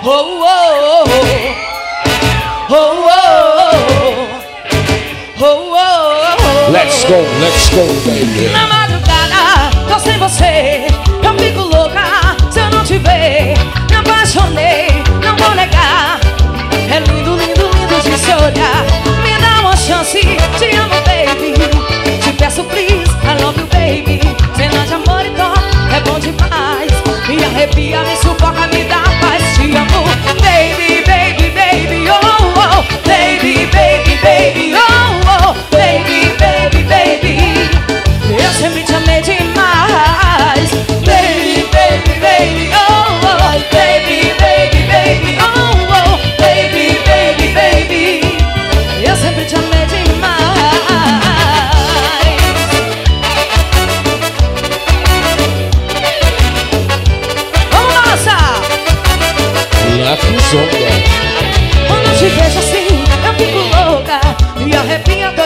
Oh, oh, oh, oh, oh, oh, oh. Let's go, baby. Na madrugada, tô sem você, eu fico louca se eu não te ver. Me apaixonei, não vou negar. É lindo, lindo, lindo de se olhar. Me dá uma chance, te amo, baby. Te peço, please, I love you, baby. Cena de amor e dó, é bom demais. Me arrepia, me sufoca, me dá paz. Te amo, baby, baby, baby, oh, oh. Baby, baby, baby, oh, oh. Baby, baby, baby, eu sempre te amei demais. Baby, baby, baby, oh, oh. Baby, baby, baby, oh, oh. Baby, baby, baby, eu sempre te amei demais. Vamos dançar! Left zonga. Quando eu te vejo assim, eu fico louca. Me arrepia